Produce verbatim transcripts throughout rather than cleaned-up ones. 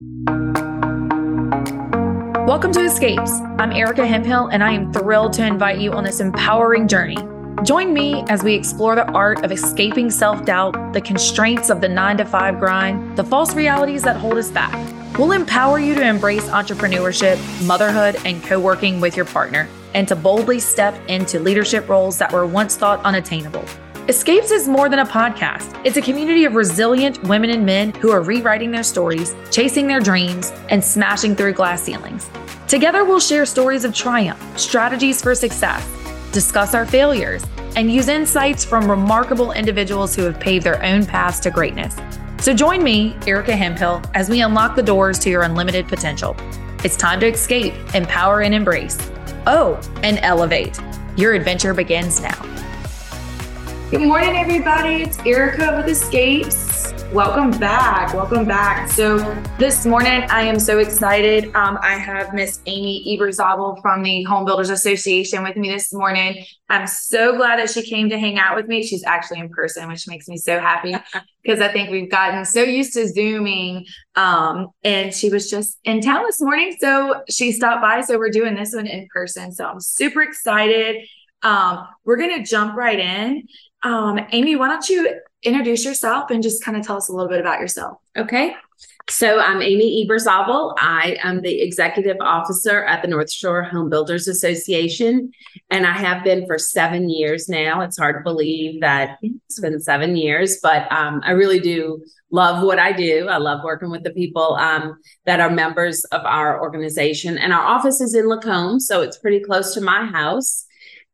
Welcome to Escapes. I'm Erica Hemphill, and I am thrilled to invite you on this empowering journey. Join me as we explore the art of escaping self-doubt, the constraints of the nine to five grind, the false realities that hold us back. We'll empower you to embrace entrepreneurship, motherhood, and co-working with your partner, and to boldly step into leadership roles that were once thought unattainable. Escapes is more than a podcast. It's a community of resilient women and men who are rewriting their stories, chasing their dreams, and smashing through glass ceilings. Together, we'll share stories of triumph, strategies for success, discuss our failures, and use insights from remarkable individuals who have paved their own paths to greatness. So join me, Erica Hemphill, as we unlock the doors to your unlimited potential. It's time to escape, empower, and embrace. Oh, and elevate. Your adventure begins now. Good morning, everybody. It's Erica with Escapes. Welcome back. Welcome back. So this morning, I am so excited. Um, I have Miss Amy Ebersabel from the Home Builders Association with me this morning. I'm so glad that she came to hang out with me. She's actually in person, which makes me so happy because I think we've gotten so used to Zooming. Um, and she was just in town this morning, so she stopped by. So we're doing this one in person. So I'm super excited. Um, we're going to jump right in. Um, Amy, why don't you introduce yourself and just kind of tell us a little bit about yourself? Okay. So I'm Amy Ebersabel. I am the executive officer at the North Shore Home Builders Association, and I have been for seven years now. It's hard to believe that it's been seven years, but um, I really do love what I do. I love working with the people um, that are members of our organization, and our office is in Lacombe, so it's pretty close to my house.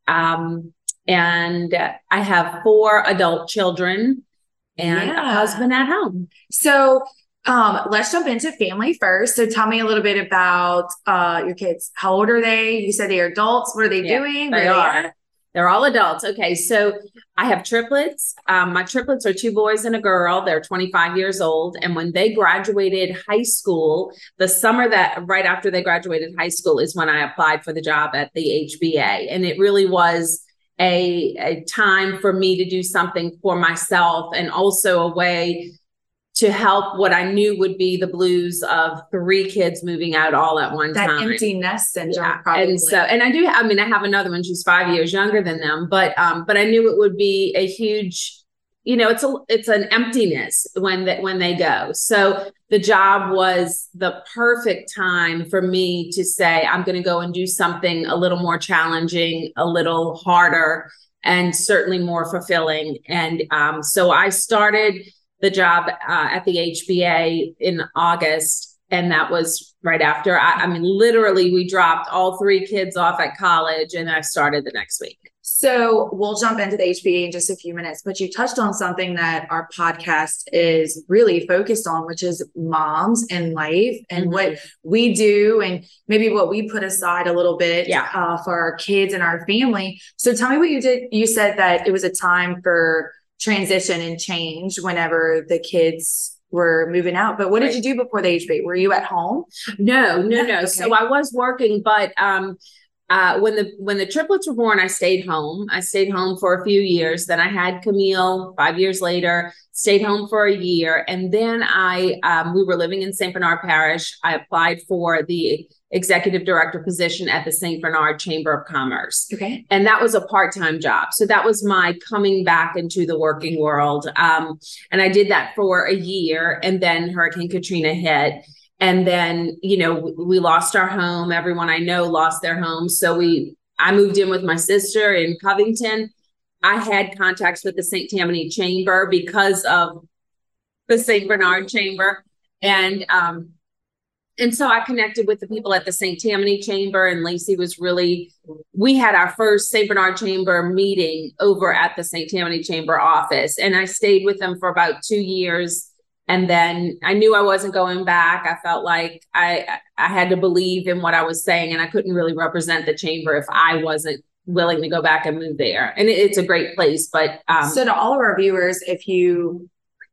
Um, And I have four adult children and yeah. a husband at home. So um, let's jump into family first. So tell me a little bit about uh, your kids. How old are they? You said they are adults. What are they yeah, doing? They Where are. They They're all adults. Okay. So I have triplets. Um, my triplets are two boys and a girl. They're twenty-five years old. And when they graduated high school, the summer that right after they graduated high school is when I applied for the job at the H B A. And it really was A, a time for me to do something for myself, and also a way to help what I knew would be the blues of three kids moving out all at one that time. That empty nest syndrome. Yeah. Probably. And so, and I do, I mean, I have another one, she's five years younger than them, but, um, but I knew it would be a huge, you know, it's a, it's an emptiness when that, when they go. So the job was the perfect time for me to say, I'm going to go and do something a little more challenging, a little harder, and certainly more fulfilling. And um, so I started the job uh, at the H B A in August. And that was right after, I, I mean, literally we dropped all three kids off at college and I started the next week. So we'll jump into the H B A in just a few minutes, but you touched on something that our podcast is really focused on, which is moms and life and mm-hmm. what we do and maybe what we put aside a little bit yeah. uh, for our kids and our family. So tell me what you did. You said that it was a time for transition and change whenever the kids were moving out, but what did you do before the H B A? Were you at home? No, no, no. Okay. So I was working, but um, Uh, when the when the triplets were born, I stayed home. I stayed home for a few years. Then I had Camille five years later, stayed home for a year. And then I um, we were living in Saint Bernard Parish. I applied for the executive director position at the Saint Bernard Chamber of Commerce. Okay. And that was a part-time job. So that was my coming back into the working world. Um, and I did that for a year. And then Hurricane Katrina hit. And then, you know, we lost our home. Everyone I know lost their home. So we, I moved in with my sister in Covington. I had contacts with the Saint Tammany Chamber because of the Saint Bernard Chamber. And, um, and so I connected with the people at the Saint Tammany Chamber, and Lacey was really, we had our first Saint Bernard Chamber meeting over at the Saint Tammany Chamber office. And I stayed with them for about two years. And then I knew I wasn't going back. I felt like I I had to believe in what I was saying, and I couldn't really represent the chamber if I wasn't willing to go back and move there. And it, it's a great place. But um, so to all of our viewers, if you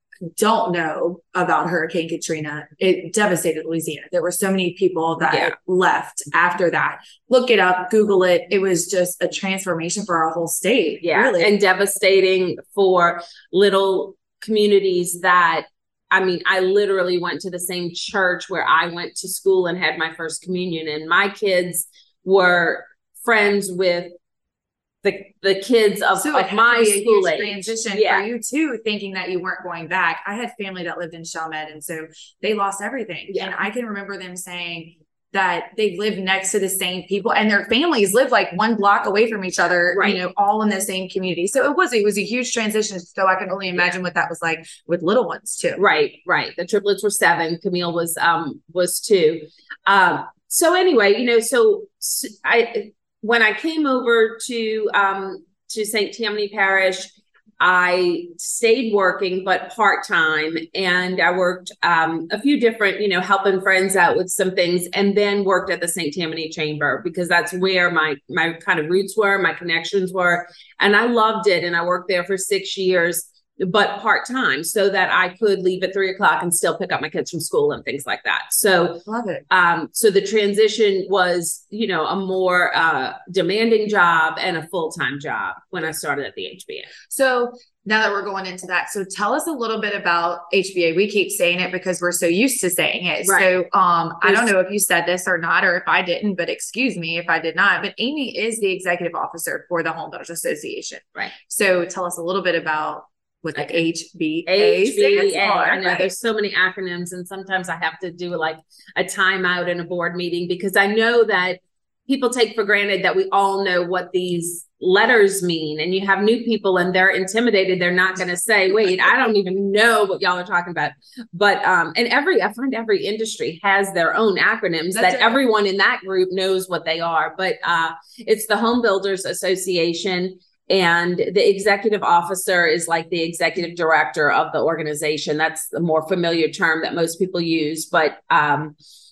don't know about Hurricane Katrina, it devastated Louisiana. There were so many people that yeah. left after that. Look it up, Google it. It was just a transformation for our whole state. Yeah, really. And devastating for little communities that I mean, I literally went to the same church where I went to school and had my first communion, and my kids were friends with the the kids of, so of my school age. Transition yeah. for you too, thinking that you weren't going back. I had family that lived in Chalmette, and so they lost everything. Yeah. And I can remember them saying that they live next to the same people, and their families live like one block away from each other, right. you know, all in the same community. So it was, it was a huge transition. So I can only imagine yeah. what that was like with little ones too. Right. Right. The triplets were seven. Camille was, um, was two. Um, so anyway, you know, so I, when I came over to, um, to Saint Tammany Parish, I stayed working, but part-time, and I worked um, a few different, you know, helping friends out with some things, and then worked at the Saint Tammany Chamber because that's where my, my kind of roots were, my connections were. And I loved it. And I worked there for six years, but part-time, so that I could leave at three o'clock and still pick up my kids from school and things like that. So, love it. Um, so the transition was, you know, a more uh, demanding job and a full-time job when I started at the H B A. So now that we're going into that, so tell us a little bit about H B A. We keep saying it because we're so used to saying it. Right. So um, I don't know if you said this or not, or if I didn't, but excuse me if I did not, but Amy is the executive officer for the Home Builders Association. Right. So tell us a little bit about with like H B A. H B A. I know there's so many acronyms, and sometimes I have to do like a timeout in a board meeting because I know that people take for granted that we all know what these letters mean, and you have new people and they're intimidated. They're not going to say, wait, I don't even know what y'all are talking about. But, um, and every, I find every industry has their own acronyms That's that it. Everyone in that group knows what they are. But uh, it's the Home Builders Association. And the executive officer is like the executive director of the organization. That's the more familiar term that most people use. But, um,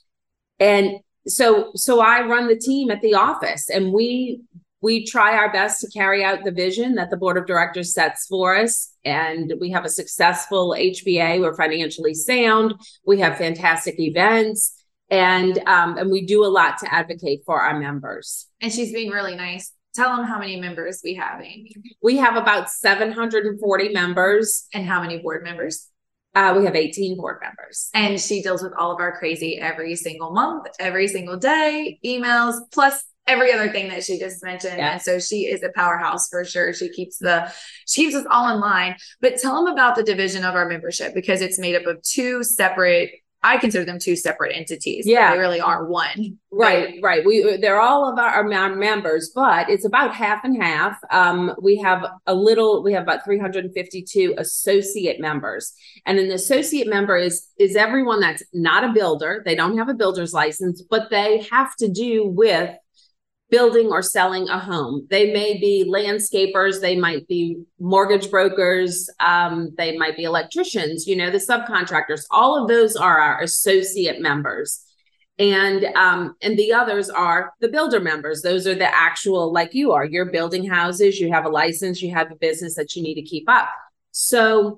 and so, so I run the team at the office, and we, we try our best to carry out the vision that the board of directors sets for us. And we have a successful H B A. We're financially sound. We have fantastic events, and, um, and we do a lot to advocate for our members. And she's being really nice. Tell them how many members we have, Amy. We have about seven hundred forty members. And how many board members? Uh, we have eighteen board members. And she deals with all of our crazy every single month, every single day, emails, plus every other thing that she just mentioned. Yeah. And so she is a powerhouse for sure. She keeps the, she keeps us all in line. But tell them about the division of our membership, because it's made up of two separate, I consider them two separate entities. Yeah, they really are one. Right, right. We they're all of our, our members, but it's about half and half. Um, we have a little. We have about three hundred fifty-two associate members, and an associate member is is everyone that's not a builder. They don't have a builder's license, but they have to do with building or selling a home. They may be landscapers, they might be mortgage brokers, um, they might be electricians, you know, the subcontractors. All of those are our associate members. And um, and the others are the builder members. Those are the actual, like you are, you're building houses, you have a license, you have a business that you need to keep up. So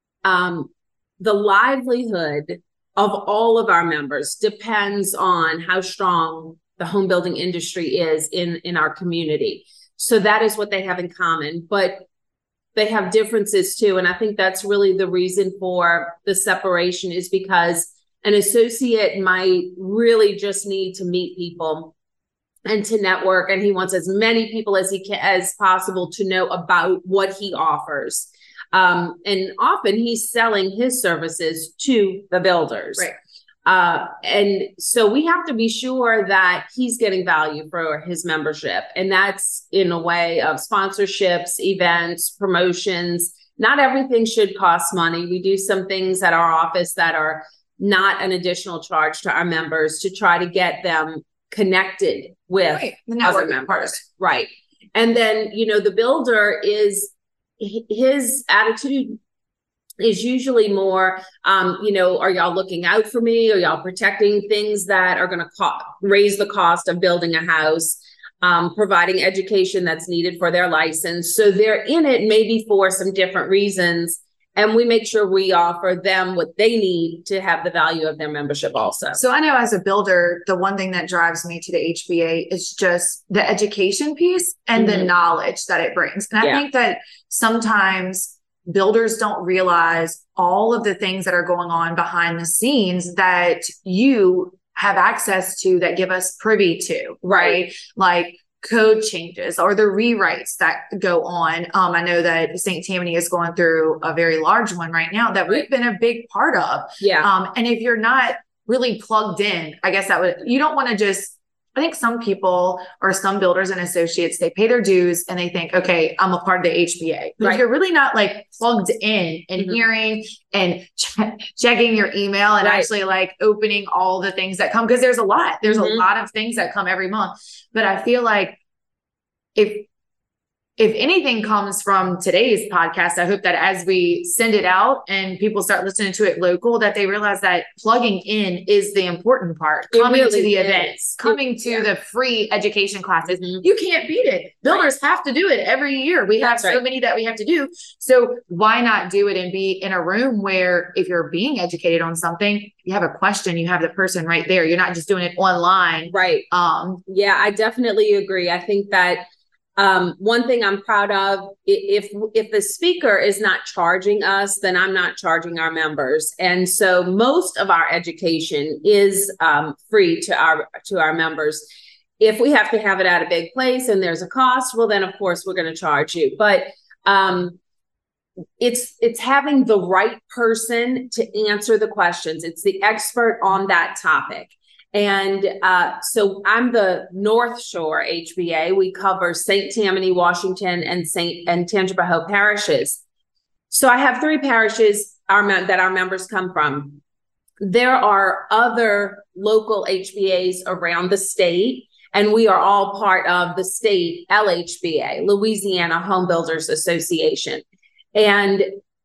um, the livelihood of all of our members depends on how strong the home building industry is in, in our community. So that is what they have in common, but they have differences too. And I think that's really the reason for the separation, is because an associate might really just need to meet people and to network. And he wants as many people as he can, as possible to know about what he offers. Um, and often he's selling his services to the builders. Right. Uh, and so we have to be sure that he's getting value for his membership. And that's in a way of sponsorships, events, promotions. Not everything should cost money. We do some things at our office that are not an additional charge to our members to try to get them connected with right. the other members. Part. Right. And then, you know, the builder is, his attitude is usually more, um, you know, are y'all looking out for me? Are y'all protecting things that are going to co- raise the cost of building a house, um, providing education that's needed for their license? So they're in it maybe for some different reasons. And we make sure we offer them what they need to have the value of their membership also. So I know as a builder, the one thing that drives me to the H B A is just the education piece and mm-hmm. the knowledge that it brings. And I yeah. think that sometimes builders don't realize all of the things that are going on behind the scenes that you have access to, that give us privy to, right? right? Like code changes or the rewrites that go on. Um, I know that Saint Tammany is going through a very large one right now that right. we've been a big part of. Yeah. Um, and if you're not really plugged in, I guess that would, you don't want to just, I think some people or some builders and associates, they pay their dues and they think, okay, I'm a part of the H B A. But right. if you're really not like plugged in and mm-hmm. hearing and ch- checking your email and right. actually like opening all the things that come, because there's a lot, there's mm-hmm. a lot of things that come every month. But I feel like if If anything comes from today's podcast, I hope that as we send it out and people start listening to it local, that they realize that plugging in is the important part. It coming really to the is. events, coming to yeah. the free education classes. Mm-hmm. You can't beat it. Builders right. have to do it every year. We have That's so right. many that we have to do. So why not do it and be in a room where if you're being educated on something, you have a question, you have the person right there. You're not just doing it online. Right. Um, yeah, I definitely agree. I think that Um, one thing I'm proud of, if if the speaker is not charging us, then I'm not charging our members. And so most of our education is um, free to our to our members. If we have to have it at a big place and there's a cost, well, then of course we're going to charge you. But um, it's it's having the right person to answer the questions. It's the expert on that topic. And uh, so I'm the North Shore H B A. We cover Saint Tammany, Washington, and Saint and Tangipahoa parishes. So I have three parishes our, that our members come from. There are other local H B As around the state, and we are all part of the state L H B A, Louisiana Home Builders Association. And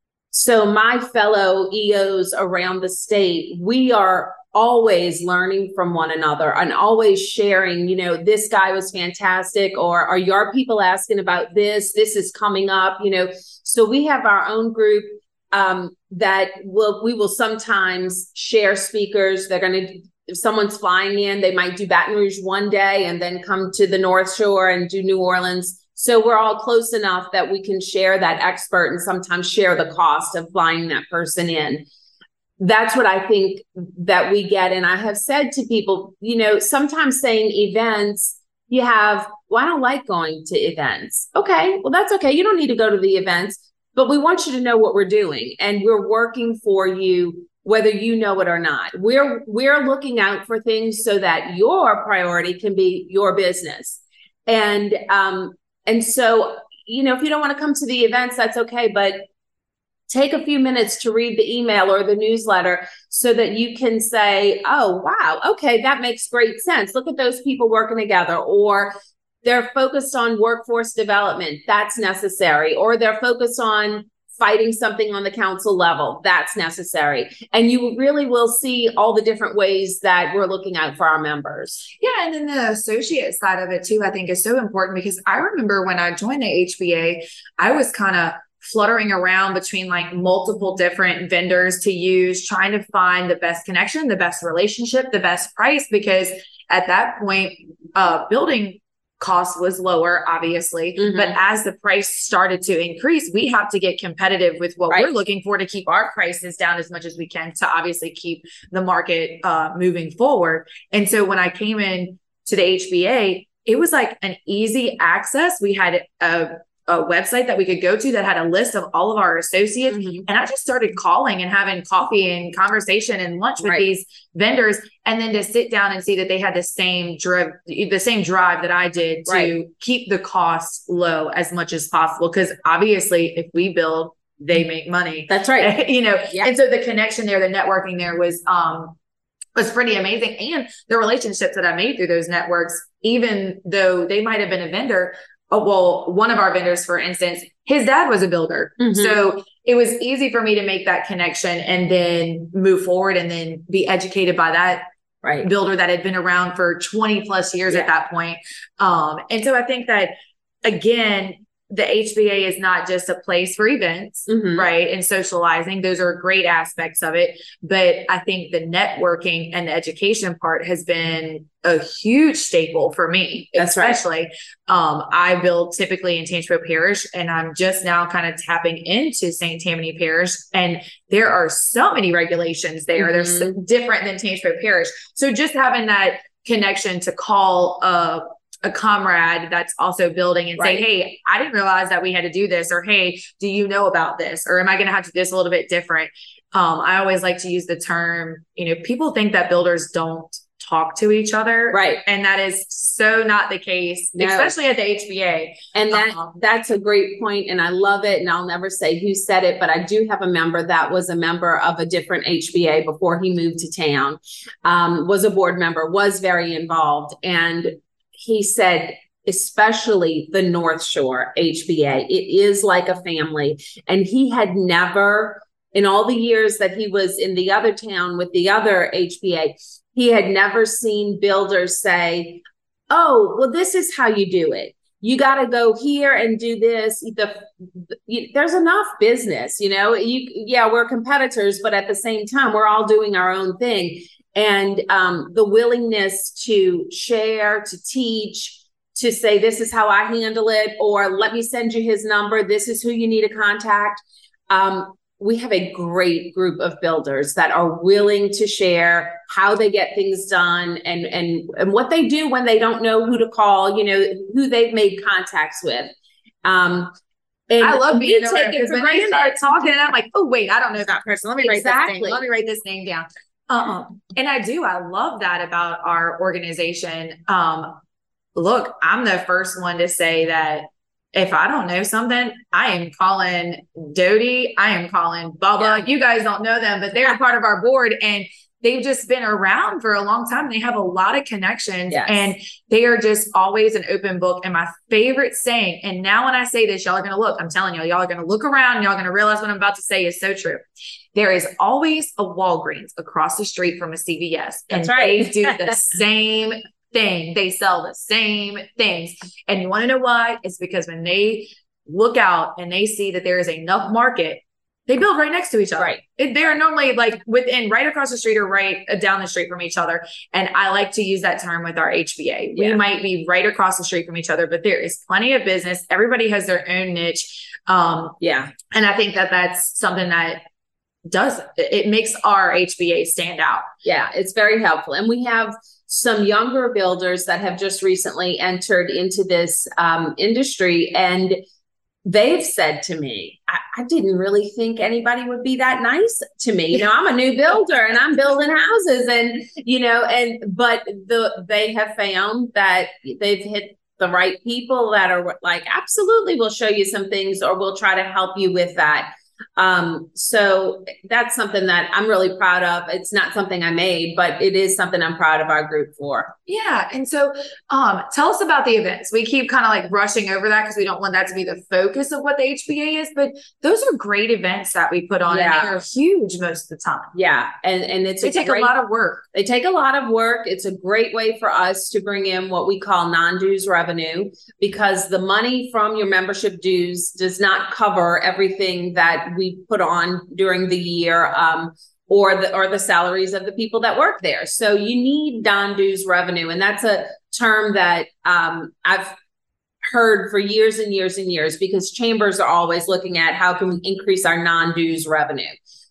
so my fellow E Os around the state, we are always learning from one another and always sharing, you know, this guy was fantastic, or are your people asking about this? This is coming up, you know. So we have our own group um, that will, we will sometimes share speakers. They're going to, if someone's flying in, they might do Baton Rouge one day and then come to the North Shore and do New Orleans. So we're all close enough that we can share that expert and sometimes share the cost of flying that person in. That's what I think that we get. And I have said to people, you know, sometimes saying events, you have, well, I don't like going to events. Okay, well, that's okay. You don't need to go to the events, but we want you to know what we're doing. And we're working for you, whether you know it or not. We're, we're looking out for things so that your priority can be your business. And, um, and so, you know, if you don't want to come to the events, that's okay. But take a few minutes to read the email or the newsletter so that you can say, oh, wow, okay, that makes great sense. Look at those people working together. Or they're focused on workforce development. That's necessary. Or they're focused on fighting something on the council level. That's necessary. And you really will see all the different ways that we're looking out for our members. Yeah. And then the associate side of it too, I think is so important, because I remember when I joined the H B A, I was kind of fluttering around between like multiple different vendors to use, trying to find the best connection, the best relationship, the best price, because at that point, uh, building cost was lower, obviously. Mm-hmm. But as the price started to increase, we have to get competitive with what right. we're looking for to keep our prices down as much as we can to obviously keep the market uh, moving forward. And so when I came in to the H B A, it was like an easy access. We had a a website that we could go to that had a list of all of our associates. Mm-hmm. And I just started calling and having coffee and conversation and lunch with right. these vendors. And then to sit down and see that they had the same drive, the same drive that I did to right. keep the costs low as much as possible. Cause obviously if we build, they make money. That's right. you know? Yeah. And so the connection there, the networking there was, um, was pretty amazing. And the relationships that I made through those networks, even though they might've been a vendor, oh, well, one of our vendors, for instance, his dad was a builder. Mm-hmm. So it was easy for me to make that connection and then move forward and then be educated by that right. builder that had been around for twenty plus years yeah. at that point. Um, and so I think that, again, the H B A is not just a place for events, mm-hmm. right? And socializing. Those are great aspects of it. But I think the networking and the education part has been a huge staple for me. That's especially. Right. Um, I build typically in Tangipahoa Parish, and I'm just now kind of tapping into Saint Tammany Parish. And there are so many regulations there. Mm-hmm. They're so different than Tangipahoa Parish. So just having that connection to call a a comrade that's also building and right. say, hey, I didn't realize that we had to do this, or, hey, do you know about this? Or am I going to have to do this a little bit different? Um, I always like to use the term, you know, people think that builders don't talk to each other. Right. And that is so not the case, no. especially at the H B A. And that um, that's a great point, and I love it. And I'll never say who said it, but I do have a member that was a member of a different H B A before he moved to town, um, was a board member, was very involved. And he said, especially the North Shore H B A, it is like a family. And he had never, in all the years that he was in the other town with the other H B A, he had never seen builders say, oh, well, this is how you do it. You got to go here and do this. The, you, there's enough business, you know, you, yeah, we're competitors, but at the same time, we're all doing our own thing. And um, the willingness to share, to teach, to say, this is how I handle it, or let me send you his number. This is who you need to contact. Um, we have a great group of builders that are willing to share how they get things done and, and, and what they do when they don't know who to call, you know, who they've made contacts with. Um, And I love being there because when they start talking and I'm like, oh, wait, I don't know that person. Let me write exactly. this name. Let me write this name down. Uh-uh. And I do. I love that about our organization. Um, look, I'm the first one to say that if I don't know something, I am calling Dodie. I am calling Bubba. Yeah. You guys don't know them, but they're part of our board, and they've just been around for a long time. They have a lot of connections, yes. and they are just always an open book. And my favorite saying, and now when I say this, y'all are going to look, I'm telling y'all, y'all are going to look around and y'all are going to realize what I'm about to say is so true. There is always a Walgreens across the street from a C V S. That's and right. They do the same thing. They sell the same things. And you want to know why? It's because when they look out and they see that there is enough market, they build right next to each other. Right. It, they're normally like within right across the street or right uh, down the street from each other. And I like to use that term with our H B A. Yeah. We might be right across the street from each other, but there is plenty of business. Everybody has their own niche. Um, yeah. And I think that that's something that does, it makes our H B A stand out. Yeah, it's very helpful. And we have some younger builders that have just recently entered into this um, industry, and they've said to me, I, I didn't really think anybody would be that nice to me. You know, I'm a new builder and I'm building houses, and, you know, and, but the, they have found that they've hit the right people that are like, absolutely, we'll show you some things, or we'll try to help you with that. Um, so that's something that I'm really proud of. It's not something I made, but it is something I'm proud of our group for. Yeah. And so, um, tell us about the events. We keep kind of like rushing over that because we don't want that to be the focus of what the H B A is, but those are great events that we put on, yeah. and they are huge most of the time. Yeah. And, and it's, they a take great, a lot of work. They take a lot of work. It's a great way for us to bring in what we call non-dues revenue, because the money from your membership dues does not cover everything that we put on during the year, um, or the or the salaries of the people that work there. So you need non-dues revenue. And that's a term that um, I've heard for years and years and years, because chambers are always looking at how can we increase our non-dues revenue.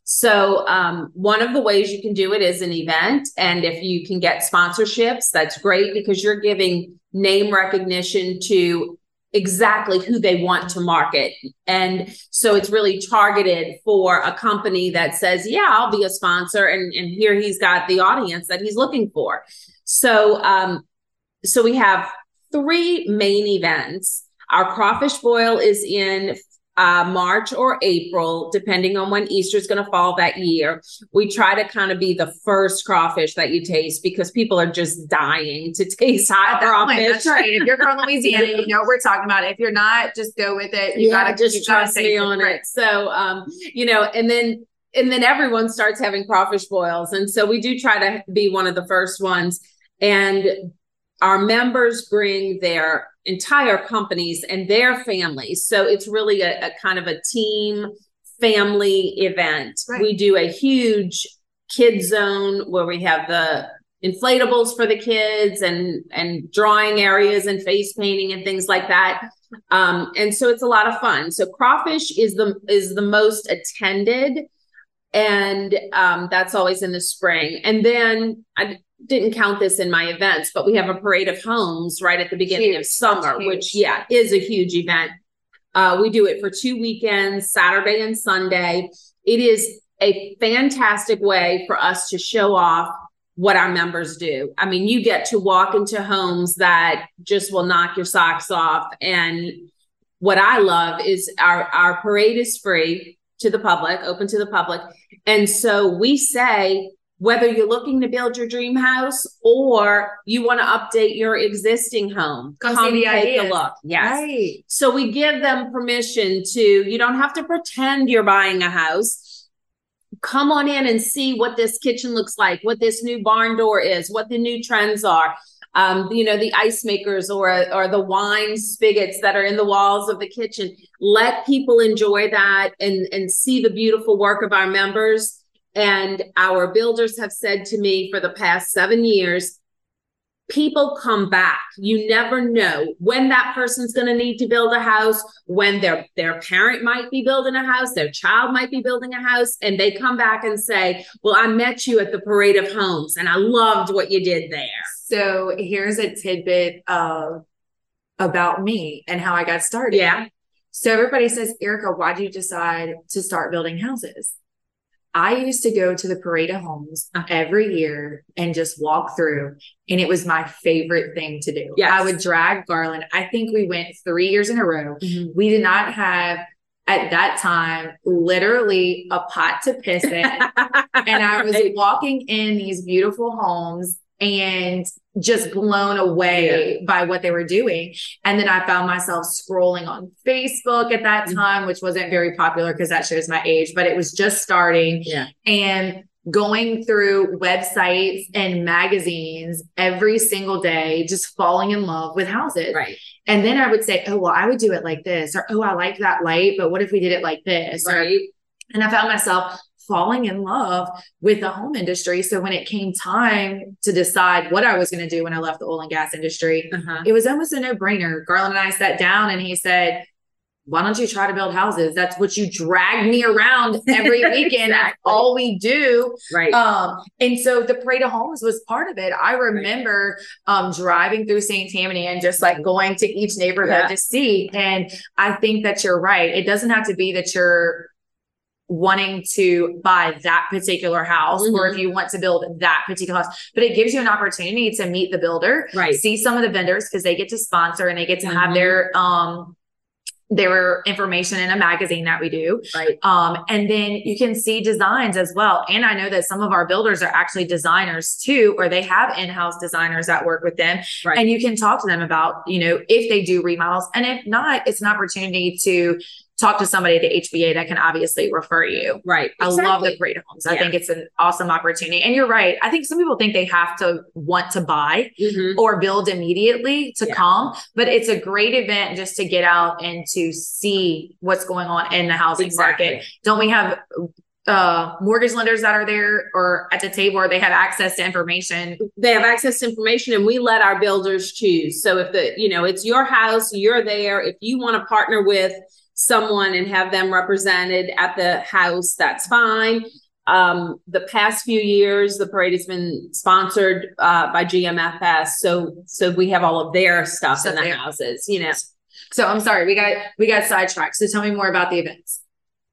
So um, one of the ways you can do it is an event. And if you can get sponsorships, that's great, because you're giving name recognition to exactly who they want to market. And so it's really targeted for a company that says, yeah, I'll be a sponsor. And, and here he's got the audience that he's looking for. So, um, so we have three main events. Our crawfish boil is in uh, March or April, depending on when Easter is going to fall that year. We try to kind of be the first crawfish that you taste, because people are just dying to taste hot crawfish. Point, that's right. If you're from Louisiana, you know what we're talking about. If you're not, just go with it. You yeah, gotta just trust me on it. Right. So, um, you know, and then and then everyone starts having crawfish boils, and so we do try to be one of the first ones. And our members bring their entire companies and their families. So it's really a, a kind of a team family event. Right. We do a huge kid zone where we have the inflatables for the kids and, and drawing areas and face painting and things like that. Um, and so it's a lot of fun. So Crawfish is the, is the most attended, and um, that's always in the spring. And then I didn't count this in my events, but we have a parade of homes right at the beginning huge. of summer, which yeah, is a huge event. Uh, we do it for two weekends, Saturday and Sunday. It is a fantastic way for us to show off what our members do. I mean, you get to walk into homes that just will knock your socks off. And what I love is our, our parade is free to the public, open to the public. And so we say, whether you're looking to build your dream house or you want to update your existing home, come, come take ideas. a look. Yes. Right. So we give them permission to, you don't have to pretend you're buying a house. Come on in and see what this kitchen looks like, what this new barn door is, what the new trends are. Um, you know, the ice makers or, or the wine spigots that are in the walls of the kitchen. Let people enjoy that and, and see the beautiful work of our members. And our builders have said to me for the past seven years, people come back. You never know when that person's going to need to build a house, when their, their parent might be building a house, their child might be building a house, and they come back and say, well, I met you at the Parade of Homes and I loved what you did there. So here's a tidbit of about me and how I got started. Yeah. So everybody says, Erica, why'd you decide to start building houses? I used to go to the Parade of Homes every year and just walk through, and it was my favorite thing to do. Yes. I would drag Garland. I think we went three years in a row. Mm-hmm. We did not have, at that time, literally a pot to piss in. And I was right. walking in these beautiful homes and just blown away yeah. by what they were doing. And then I found myself scrolling on Facebook at that time, which wasn't very popular because that shows my age, but it was just starting. Yeah. And going through websites and magazines every single day, just falling in love with houses. Right. And then I would say, oh, well, I would do it like this, or, oh, I like that light, but what if we did it like this? Right. Or, and I found myself falling in love with the home industry. So when it came time to decide what I was going to do when I left the oil and gas industry, uh-huh. it was almost a no-brainer. Garland and I sat down and he said, why don't you try to build houses? That's what you drag me around every weekend. Exactly. That's all we do. Right. Um, and so the Parade of Homes was part of it. I remember right. um, driving through Saint Tammany and just like going to each neighborhood yeah. to see. And I think that you're right. It doesn't have to be that you're wanting to buy that particular house, mm-hmm. or if you want to build that particular house, but it gives you an opportunity to meet the builder, right? See some of the vendors because they get to sponsor and they get to mm-hmm. have their, um, their information in a magazine that we do. Right. Um, and then you can see designs as well. And I know that some of our builders are actually designers too, or they have in-house designers that work with them. Right. And you can talk to them about, you know, if they do remodels, and if not, it's an opportunity to talk to somebody at the H B A that can obviously refer you. Right. Exactly. I love the Parade of Homes. I yeah. think it's an awesome opportunity. And you're right. I think some people think they have to want to buy mm-hmm. or build immediately to yeah. come, but it's a great event just to get out and to see what's going on in the housing exactly. market. Don't we have uh, mortgage lenders that are there or at the table, or they have access to information? They have access to information, and we let our builders choose. So if the, you know, it's your house, you're there. If you want to partner with someone and have them represented at the house, that's fine. Um, the past few years, the parade has been sponsored uh, by G M F S. So, so we have all of their stuff so in the there. houses, you know. So I'm sorry, we got, we got sidetracked. So tell me more about the events.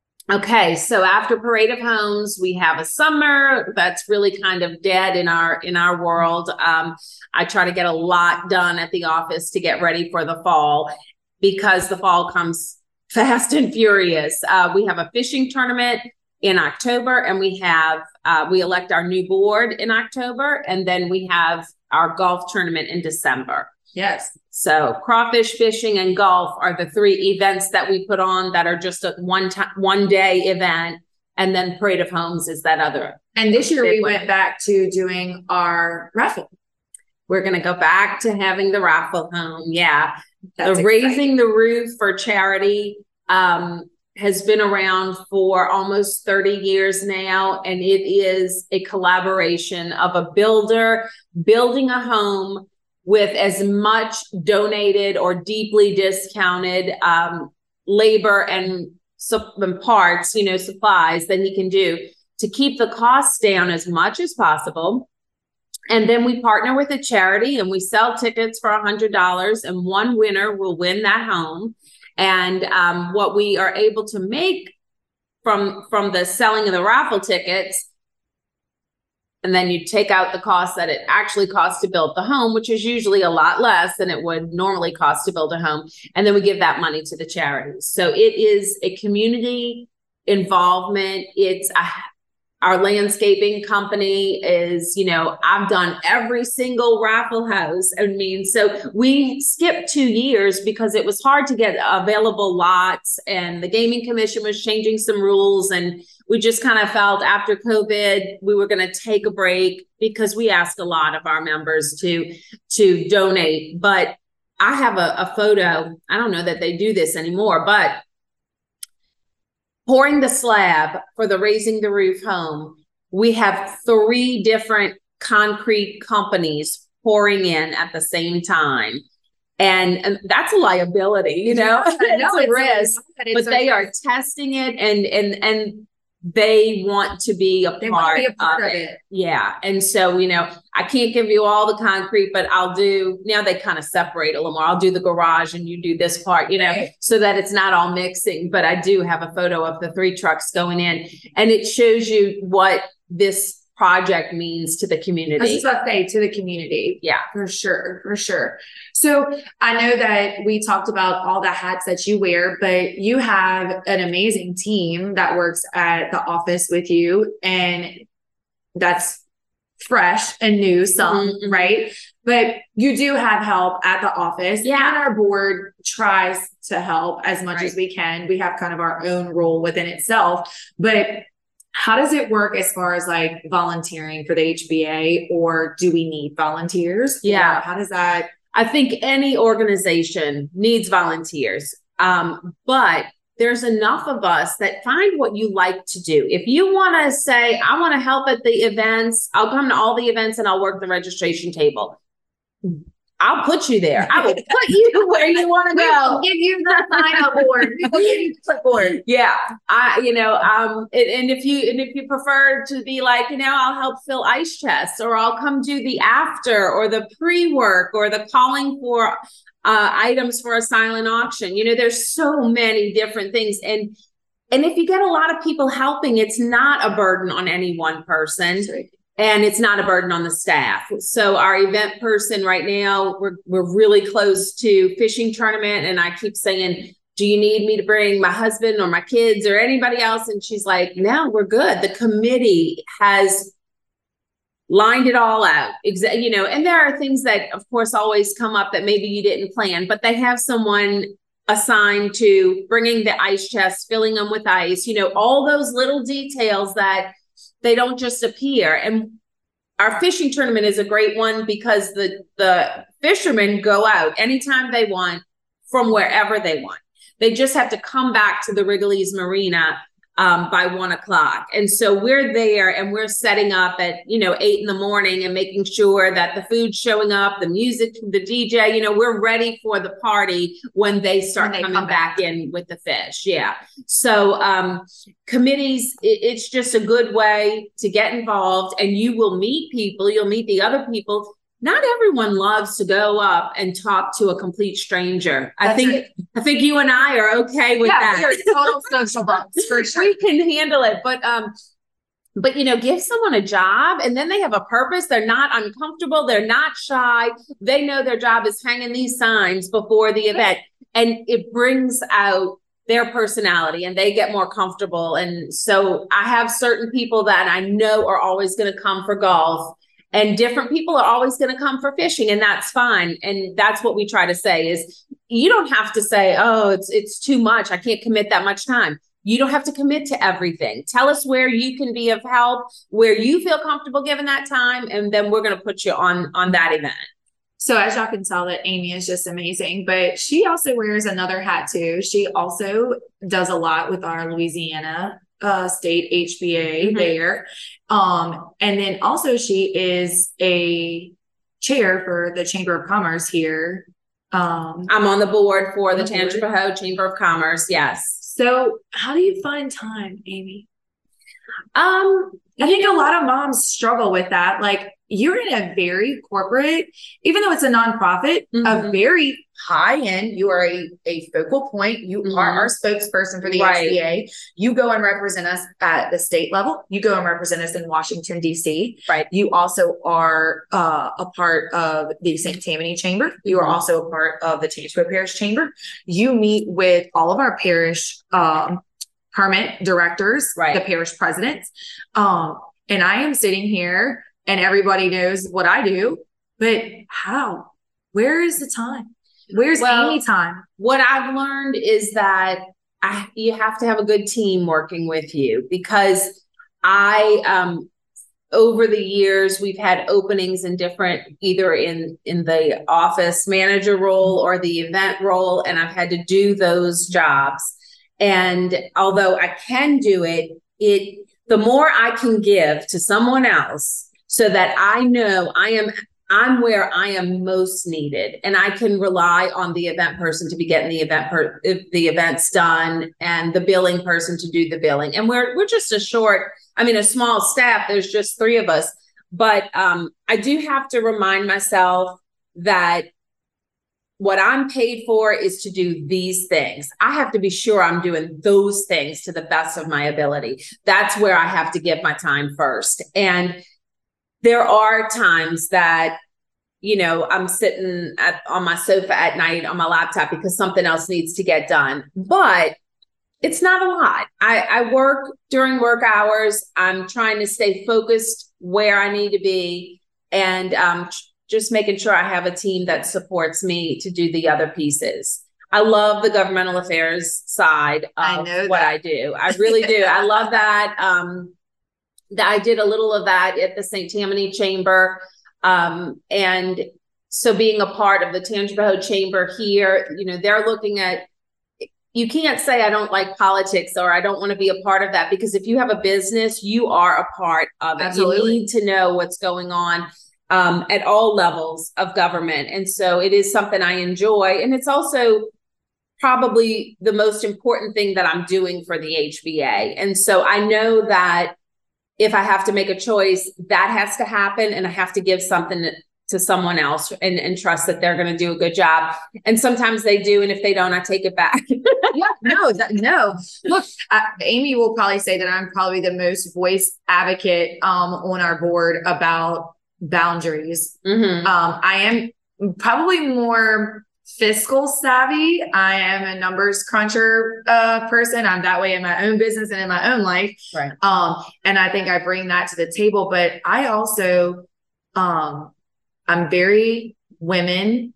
Okay. So after Parade of Homes, we have a summer that's really kind of dead in our, in our world. Um, I try to get a lot done at the office to get ready for the fall, because the fall comes fast and furious. Uh, we have a fishing tournament in October, and we have, uh, we elect our new board in October, and then we have our golf tournament in December. Yes. So crawfish, fishing, and golf are the three events that we put on that are just a one time, one day event. And then Parade of Homes is that other. And this year we one. went back to doing our raffle. We're going to go back to having the raffle home. Yeah. That's the Raising the Roof for charity um, has been around for almost thirty years now. And it is a collaboration of a builder building a home with as much donated or deeply discounted um, labor and, su- and parts, you know, supplies that he can do to keep the costs down as much as possible. And then we partner with a charity and we sell tickets for one hundred dollars, and one winner will win that home. And um, what we are able to make from, from the selling of the raffle tickets, and then you take out the cost that it actually costs to build the home, which is usually a lot less than it would normally cost to build a home. And then we give that money to the charities. So it is a community involvement. It's a Our landscaping company is, you know, I've done every single raffle house. I mean, so we skipped two years because it was hard to get available lots, and the Gaming Commission was changing some rules. And we just kind of felt after COVID, we were going to take a break because we asked a lot of our members to, to donate. But I have a, a photo. I don't know that they do this anymore, but pouring the slab for the Raising the Roof home, we have three different concrete companies pouring in at the same time. And, and that's a liability, you know, Yeah, I know, it's a it's risk, a- but they are testing it, and, and, and they want to be a They want to part, be a part of of it. it. Yeah. And so, you know, I can't give you all the concrete, but I'll do, now they kind of separate a little more. I'll do the garage and you do this part, you know, Right. so that it's not all mixing. But I do have a photo of the three trucks going in, and it shows you what this project means to the I was community. just about to say, to the community. Yeah. For sure, for sure. So I know that we talked about all the hats that you wear, but you have an amazing team that works at the office with you, and that's fresh and new, some, Mhm. right? But you do have help at the office. Yeah. And our board tries to help as much Right. as we can. We have kind of our own role within itself, but how does it work as far as like volunteering for the H B A, or do we need volunteers? Yeah. Or how does that? I think any organization needs volunteers, um, but there's enough of us that find what you like to do. If you want to say, I want to help at the events, I'll come to all the events and I'll work the registration table. I'll put you there. I will put you where you want to We will go. give you the sign up board. We will give you the clipboard. Yeah, I, you know, um, and, and if you, and if you prefer to be like, you know, I'll help fill ice chests, or I'll come do the after or the pre-work or the calling for uh, items for a silent auction. You know, there's so many different things. And, and if you get a lot of people helping, it's not a burden on any one person. And it's not a burden on the staff. So our event person right now, we're we're really close to fishing tournament. And I keep saying, do you need me to bring my husband or my kids or anybody else? And she's like, no, we're good. The committee has lined it all out. Exa- you know, and there are things that, of course, always come up that maybe you didn't plan, but they have someone assigned to bringing the ice chests, filling them with ice, you know, all those little details that they don't just appear. And our fishing tournament is a great one because the, the fishermen go out anytime they want from wherever they want. They just have to come back to the Wrigley's Marina um, by one o'clock. And so we're there and we're setting up at, you know, eight in the morning and making sure that the food's showing up, the music, the D J, you know, we're ready for the party when they start When they coming come back. back. in with the fish. Yeah. So um, committees, it, it's just a good way to get involved, and you will meet people, you'll meet the other people. Not everyone loves to go up and talk to a complete stranger. I That's think right. I think you and I are okay with Yeah, that. we are total social bugs for sure. We can handle it, but um, but you know, give someone a job and then they have a purpose. They're not uncomfortable. They're not shy. They know their job is hanging these signs before the event, and it brings out their personality and they get more comfortable. And so I have certain people that I know are always going to come for golf. And different people are always going to come for fishing, and that's fine. And that's what we try to say is you don't have to say, oh, it's it's too much. I can't commit that much time. You don't have to commit to everything. Tell us where you can be of help, where you feel comfortable giving that time, and then we're going to put you on on that event. So as y'all can tell that Amy is just amazing, but she also wears another hat too. She also does a lot with our Louisiana uh, state H B A mm-hmm. there. Um, and then also she is a chair for the Chamber of Commerce here. Um, I'm on the board for the Tangipahoa Chamber of Commerce. Yes. So how do you find time, Amy? Um, I think a lot of moms struggle with that. Like, you're in a very corporate, even though it's a nonprofit, mm-hmm. a very high end. You are a, a focal point. You mm-hmm. are our spokesperson for the right. H B A. You go and represent us at the state level. You go and represent us in Washington, D C. Right. You also are uh, a part of the Saint Tammany Chamber. You are mm-hmm. also a part of the Tangipahoa Parish Chamber. You meet with all of our parish um, permit directors, right. the parish presidents. Um, and I am sitting here and everybody knows what I do, but how? Where is the time? Where's well, Amy time? What I've learned is that I, you have to have a good team working with you, because I, um, over the years, we've had openings in different, either in, in the office manager role or the event role, and I've had to do those jobs. And although I can do it, it, the more I can give to someone else, so that I know I am, I'm where I am most needed, and I can rely on the event person to be getting the event per, the events done, and the billing person to do the billing. And we're we're just a short, I mean, a small staff. There's just three of us, but um, I do have to remind myself that what I'm paid for is to do these things. I have to be sure I'm doing those things to the best of my ability. That's where I have to give my time first. And there are times that, you know, I'm sitting at, on my sofa at night on my laptop because something else needs to get done, but it's not a lot. I, I work during work hours. I'm trying to stay focused where I need to be, and um, just making sure I have a team that supports me to do the other pieces. I love the governmental affairs side of I know what that. I do. I really do. I love that. Um, I did a little of that at the Saint Tammany Chamber. Um, and so being a part of the Tangipahoa Chamber here, you know, they're looking at, you can't say I don't like politics or I don't want to be a part of that, because if you have a business, you are a part of it. Absolutely. You need to know what's going on um, at all levels of government. And so it is something I enjoy. And it's also probably the most important thing that I'm doing for the H B A. And so I know that if I have to make a choice, that has to happen, and I have to give something to someone else and, and trust that they're going to do a good job. And sometimes they do. And if they don't, I take it back. yeah, no, that, no. Look, I, Amy will probably say that I'm probably the most voice advocate um, on our board about boundaries. Mm-hmm. Um, I am probably more fiscal savvy. I am a numbers cruncher uh, person. I'm that way in my own business and in my own life. Right. Um, and I think I bring that to the table, but I also, um, I'm very women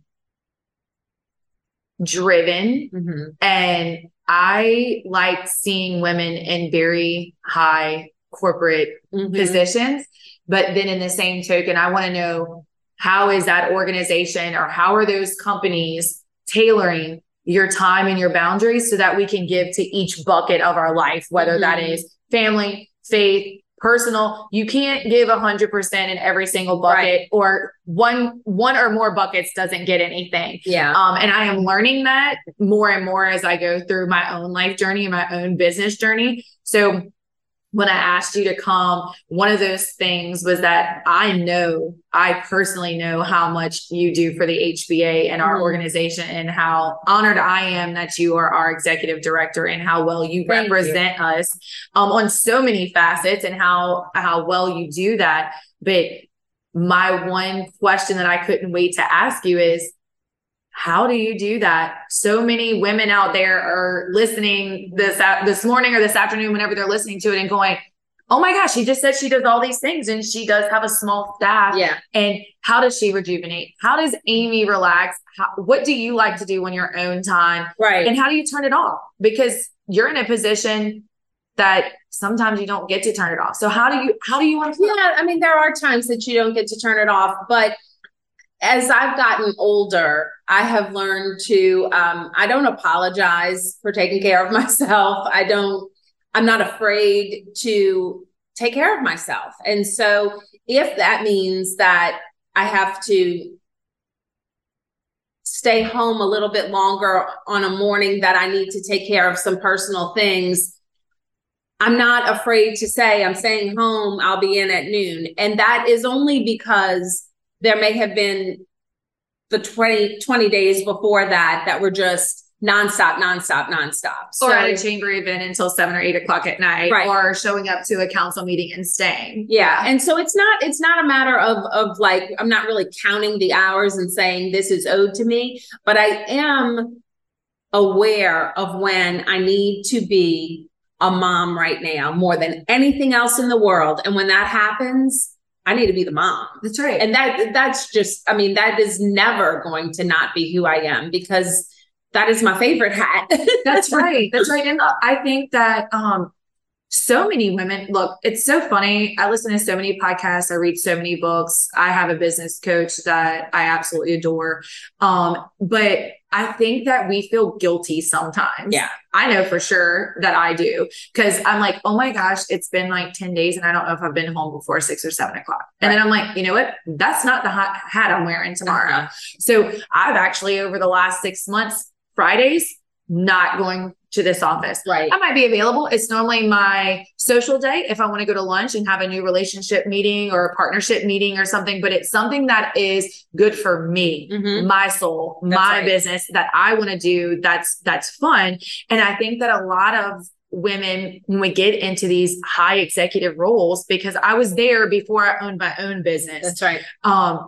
driven, mm-hmm. and I like seeing women in very high corporate mm-hmm. positions. But then in the same token, I want to know, how is that organization, or how are those companies tailoring your time and your boundaries so that we can give to each bucket of our life, whether mm-hmm. that is family, faith, personal. You can't give a hundred percent in every single bucket, right. or one, one or more buckets doesn't get anything. Yeah. Um, and I am learning that more and more as I go through my own life journey and my own business journey. So when I asked you to come, one of those things was that I know, I personally know how much you do for the H B A and our mm-hmm. organization, and how honored I am that you are our executive director, and how well you Thank represent you. us um, on so many facets, and how, how well you do that. But my one question that I couldn't wait to ask you is, how do you do that? So many women out there are listening this this morning or this afternoon, whenever they're listening to it, and going, oh my gosh, she just said she does all these things, and she does have a small staff. Yeah. And how does she rejuvenate? How does Amy relax? How, what do you like to do on your own time? Right. And how do you turn it off? Because you're in a position that sometimes you don't get to turn it off. So how do you, how do you want to? Yeah. I mean, there are times that you don't get to turn it off, but as I've gotten older, I have learned to, um, I don't apologize for taking care of myself. I don't, I'm not afraid to take care of myself. And so if that means that I have to stay home a little bit longer on a morning that I need to take care of some personal things, I'm not afraid to say I'm staying home, I'll be in at noon. And that is only because there may have been the twenty, twenty days before that that were just nonstop, nonstop, nonstop. Or So, at a chamber event until seven or eight o'clock at night, Right. or showing up to a council meeting and staying. yeah. And so it's not, it's not a matter of, of like, I'm not really counting the hours and saying this is owed to me, but I am aware of when I need to be a mom right now more than anything else in the world. And when that happens, I need to be the mom. That's right. And that, that's just, I mean, that is never going to not be who I am, because that is my favorite hat. That's right. That's right. And I think that um, so many women, look, it's so funny. I listen to so many podcasts. I read so many books. I have a business coach that I absolutely adore. Um, but I think that we feel guilty sometimes. Yeah. I know for sure that I do, because I'm like, oh my gosh, it's been like ten days and I don't know if I've been home before six or seven o'clock. And Right. then I'm like, you know what? That's not the hot hat I'm wearing tomorrow. Uh-huh. So I've actually, over the last six months, Fridays, not going to this office. Right. I might be available. It's normally my social day if I want to go to lunch and have a new relationship meeting or a partnership meeting or something, but it's something that is good for me, Mhm. my soul, That's my right. business that I want to do. That's, that's fun. And I think that a lot of women, when we get into these high executive roles, because I was there before I owned my own business, That's right. um,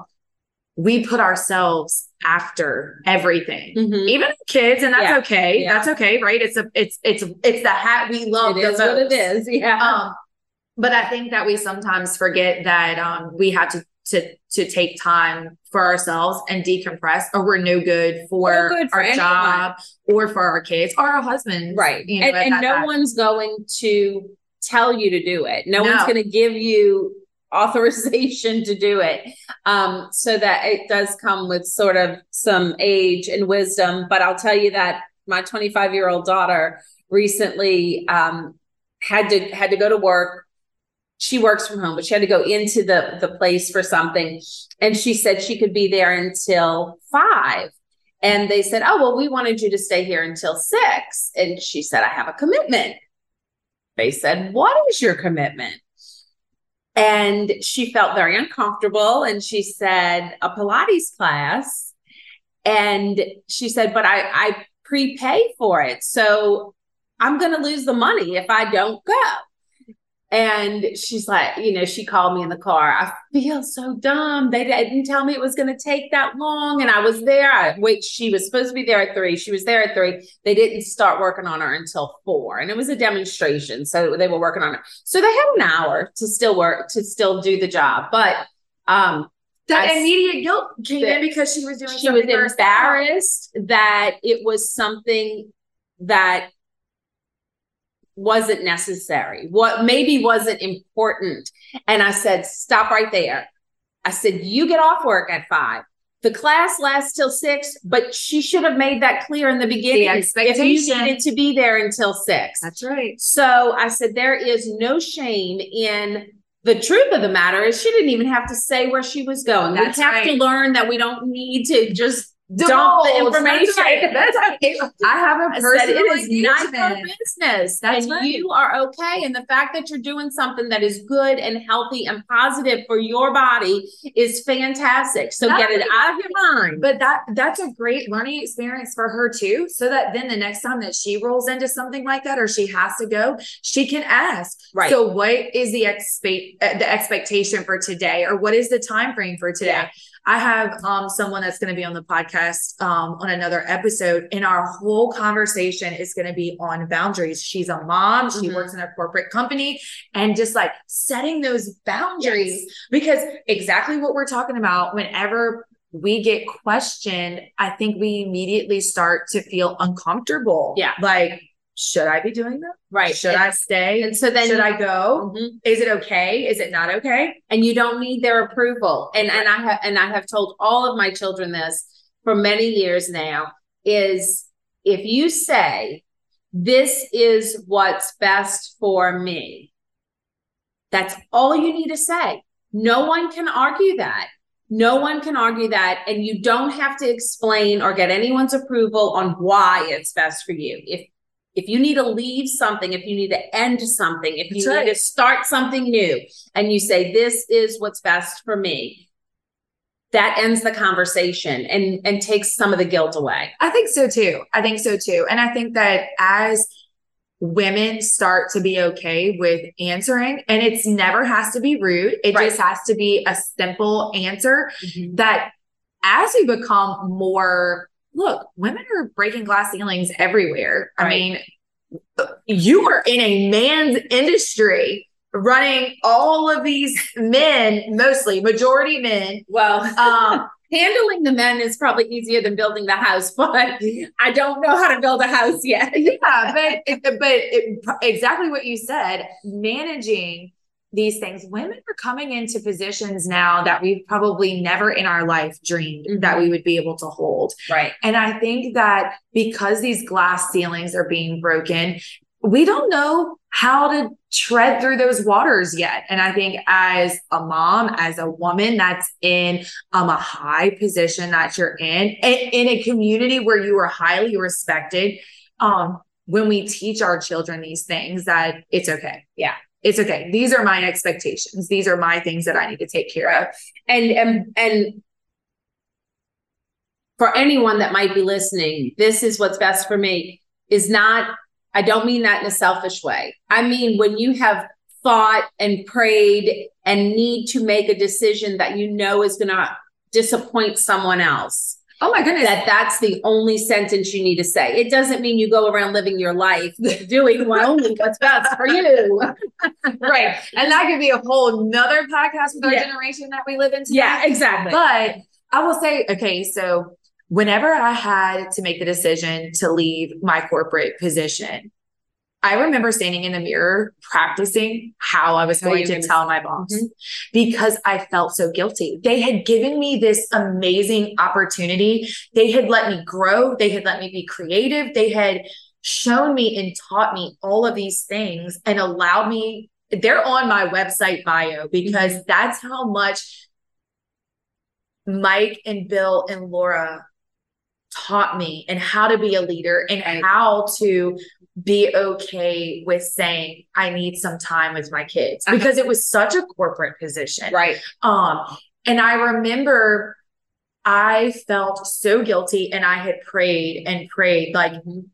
we put ourselves after everything, Mhm. even kids, and that's Yeah. okay. Yeah. That's okay, right? It's a, it's, it's, it's the hat we love. It is the what it most. is. Yeah. Um, but I think that we sometimes forget that um, we have to to to take time for ourselves and decompress, or we're no good for No good for our anyone. job or for our kids or our husbands. Right. You know, and at and that no time. one's going to tell you to do it. No, No. one's going to give you authorization to do it. Um, so that it does come with sort of some age and wisdom. But I'll tell you that my twenty-five year old daughter recently um, had to had to go to work. She works from home, but she had to go into the, the place for something. And she said she could be there until five. And they said, oh, well, we wanted you to stay here until six. And she said, I have a commitment. They said, what is your commitment? And she felt very uncomfortable. And she said, a Pilates class. And she said, but I, I prepay for it. So I'm going to lose the money if I don't go. And she's like, you know, she called me in the car. I feel so dumb. They didn't tell me it was going to take that long. And I was there. I wait, she was supposed to be there at three. She was there at three. They didn't start working on her until four. And it was a demonstration. So they were working on her. So they had an hour to still work, to still do the job. But um, that I- immediate guilt came that in because she was doing she was something for herself. embarrassed that it was something that wasn't necessary, what maybe wasn't important. And I said, stop right there. I said, you get off work at five. The class lasts till six, but she should have made that clear in the beginning. The expectation. If you needed to be there until six. That's right. So I said, there is no shame in the truth of the matter is she didn't even have to say where she was going. That's we have right. to learn that we don't need to just dump the Divulge. information. That's right. That's right. I have a I said, personal it is not your engagement. business. That's and right. you are okay. And the fact that you're doing something that is good and healthy and positive for your body is fantastic. So Not get it only out of your mind. But that that's a great learning experience for her too, so that then the next time that she rolls into something like that, or she has to go, she can ask. Right. So what is the expect uh, the expectation for today, or what is the time frame for today? Yeah. I have um, someone that's going to be on the podcast um, on another episode, and our whole conversation is going to be on boundaries. She's a mom. She Mhm. works in a corporate company, and just like setting those boundaries, because exactly what we're talking about, whenever we get questioned, I think we immediately start to feel uncomfortable. Yeah. Like, should I be doing that? Right. Should and, I stay? And so then should I go? Mm-hmm. Is it okay? Is it not okay? And you don't need their approval. And and I have and I have told all of my children this for many years now, is if you say, this is what's best for me, that's all you need to say. No one can argue that. No one can argue that. And you don't have to explain or get anyone's approval on why it's best for you. If If you need to leave something, if you need to end something, if you That's need right. to start something new, and you say, this is what's best for me, that ends the conversation and, and takes some of the guilt away. I think so too. I think so too. And I think that as women start to be okay with answering, and it's never has to be rude. It Right. just has to be a simple answer. Mm-hmm. That as we become more, look, women are breaking glass ceilings everywhere. Right. I mean, you are in a man's industry running all of these men, mostly majority men. Well, Um, handling the men is probably easier than building the house, but I don't know how to build a house yet. yeah, but it, but it, exactly what you said, managing these things. Women are coming into positions now that we've probably never in our life dreamed Mhm. that we would be able to hold. Right. And I think that because these glass ceilings are being broken, we don't know how to tread through those waters yet. And I think as a mom, as a woman that's in um, a high position that you're in, in, in a community where you are highly respected, um, when we teach our children these things, that it's okay. Yeah. It's okay. These are my expectations. These are my things that I need to take care Right. of. And, and, and for anyone that might be listening, this is what's best for me is not, I don't mean that in a selfish way. I mean, when you have thought and prayed and need to make a decision that you know is going to disappoint someone else. Oh my goodness. That that's the only sentence you need to say. It doesn't mean you go around living your life doing what only what's best for you. Right. And that could be a whole nother podcast with our Yeah. generation that we live in today. Yeah, exactly. But I will say, okay, so whenever I had to make the decision to leave my corporate position, I remember standing in the mirror practicing how I was How going you to gonna tell my boss Mhm. because I felt so guilty. They had given me this amazing opportunity. They had let me grow. They had let me be creative. They had shown me and taught me all of these things and allowed me. They're on my website bio because Mhm. that's how much Mike and Bill and Laura taught me and how to be a leader and Right. how to be okay with saying I need some time with my kids Uh-huh. because it was such a corporate position. Right. Um, and I remember I felt so guilty and I had prayed and prayed like,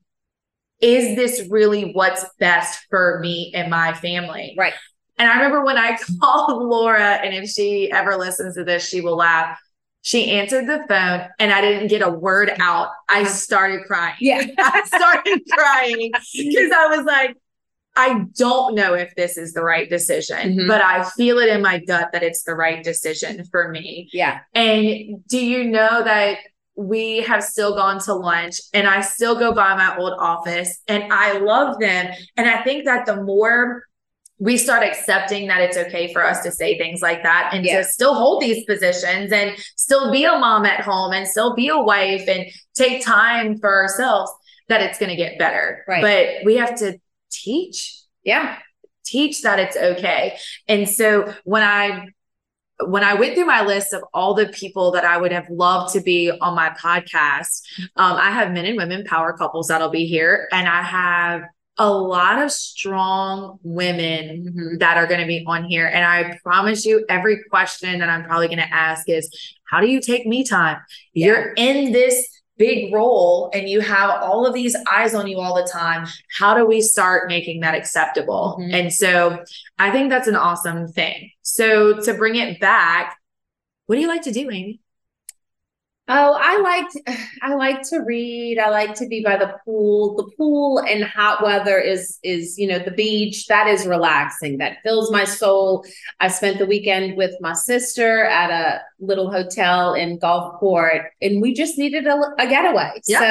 is this really what's best for me and my family? Right. And I remember when I called Laura, and if she ever listens to this, she will laugh. She answered the phone and I didn't get a word out. I started crying. Yeah. I started crying because I was like, I don't know if this is the right decision, Mhm. but I feel it in my gut that it's the right decision for me. Yeah. And do you know that we have still gone to lunch and I still go by my old office and I love them. And I think that the more we start accepting that it's okay for us to say things like that and Yeah. to still hold these positions and still be a mom at home and still be a wife and take time for ourselves, that it's going to get better. Right. But we have to teach, Yeah. teach that it's okay. And so when I, when I went through my list of all the people that I would have loved to be on my podcast, um, I have men and women power couples that'll be here. And I have a lot of strong women Mhm. that are going to be on here. And I promise you, every question that I'm probably going to ask is, how do you take me time? Yeah. You're in this big role and you have all of these eyes on you all the time. How do we start making that acceptable? Mhm. And so I think that's an awesome thing. So to bring it back, what do you like to do, Amy? Oh, I like to, I like to read. I like to be by the pool. The pool and hot weather is is, you know, the beach. That is relaxing. That fills my soul. I spent the weekend with my sister at a little hotel in Gulfport, and we just needed a, a getaway. Yeah. So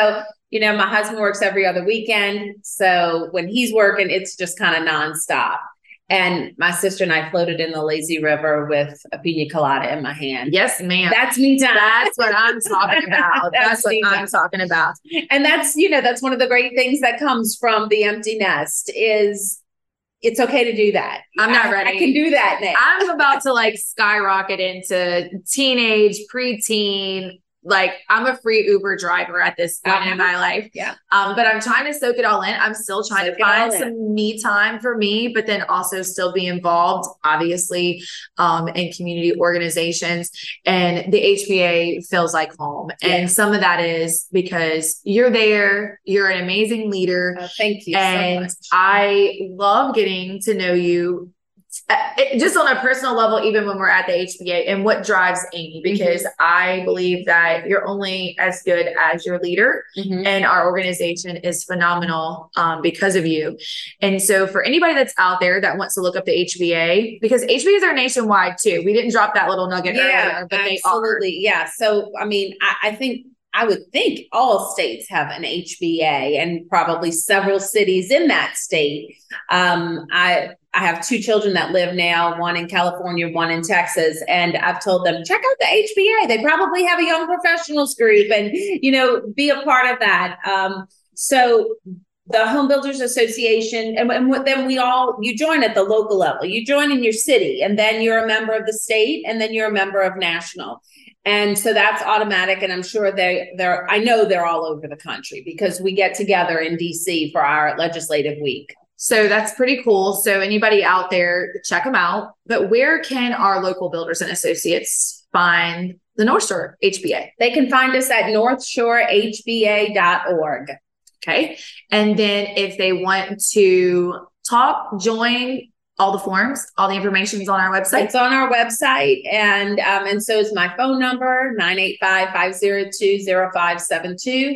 You know, my husband works every other weekend. So when he's working, it's just kind of nonstop. And my sister and I floated in the lazy river with a pina colada in my hand. Yes, ma'am. That's me time. That's what I'm talking about. That's, that's what I'm talking about. And that's, you know, that's one of the great things that comes from the empty nest is it's okay to do that. I'm not I, ready. I can do that now. I'm about to like skyrocket into teenage, preteen. Like I'm a free Uber driver at this point uh-huh. in my life. Yeah. Um, but I'm trying to soak it all in. I'm still trying soak to find some me time for me, but then also still be involved, obviously, um, in community organizations. And the H B A feels like home. Yeah. And some of that is because you're there, you're an amazing leader. Oh, thank you and so much. I love getting to know you. It, just on a personal level, even when we're at the H B A, and what drives Amy, because mm-hmm. I believe that you're only as good as your leader, mm-hmm. and our organization is phenomenal um, because of you. And so for anybody that's out there that wants to look up the H B A, because H B As are nationwide too. We didn't drop that little nugget yeah, earlier, but absolutely. they are. Yeah. So, I mean, I, I think I would think all states have an H B A and probably several cities in that state. Um, I I have two children that live now, one in California, one in Texas, and I've told them, check out the H B A. They probably have a young professionals group and, you know, be a part of that. Um, so the Home Builders Association, and, and then we all, you join at the local level, you join in your city, and then you're a member of the state, and then you're a member of national. And so that's automatic. And I'm sure they, they're, I know they're all over the country because we get together in D C for our legislative week. So that's pretty cool. So anybody out there, check them out. But where can our local builders and associates find the North Shore H B A? They can find us at north shore h b a dot org. Okay. And then if they want to talk, join, all the forms, all the information is on our website. It's on our website. And, um, and so is my phone number, nine eight five, five zero two, zero five seven two.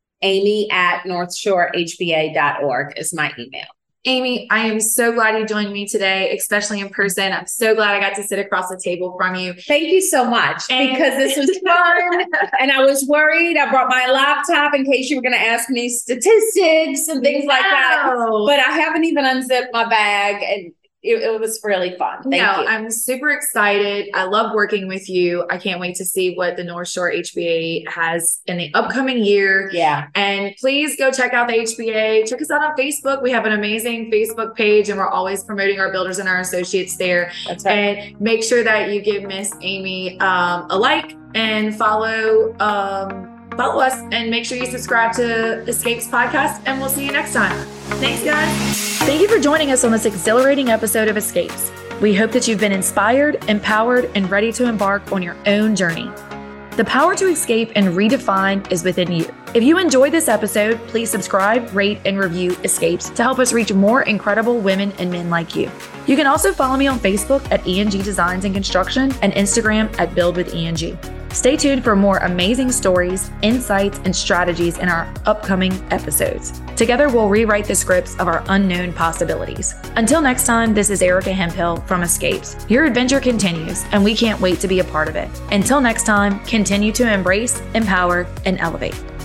Amy at north shore h b a dot org is my email. Amy, I am so glad you joined me today, especially in person. I'm so glad I got to sit across the table from you. Thank you so much, and- because this was fun. And I was worried. I brought my laptop in case you were going to ask me statistics and things no. like that. But I haven't even unzipped my bag, and It, it was really fun. Thank no, you. I'm super excited. I love working with you. I can't wait to see what the North Shore H B A has in the upcoming year. Yeah. And please go check out the H B A. Check us out on Facebook. We have an amazing Facebook page, and we're always promoting our builders and our associates there. That's right. And make sure that you give Miss Amy um, a like and follow um, follow us, and make sure you subscribe to Escapes Podcast, and we'll see you next time. Thanks, guys. Thank you for joining us on this exhilarating episode of Escapes. We hope that you've been inspired, empowered, and ready to embark on your own journey. The power to escape and redefine is within you. If you enjoyed this episode, please subscribe, rate, and review Escapes to help us reach more incredible women and men like you. You can also follow me on Facebook at E N G Designs and Construction and Instagram at Build with E N G. Stay tuned for more amazing stories, insights, and strategies in our upcoming episodes. Together, we'll rewrite the scripts of our unknown possibilities. Until next time, this is Erica Hemphill from Escapes. Your adventure continues, and we can't wait to be a part of it. Until next time, continue to embrace, empower, and elevate.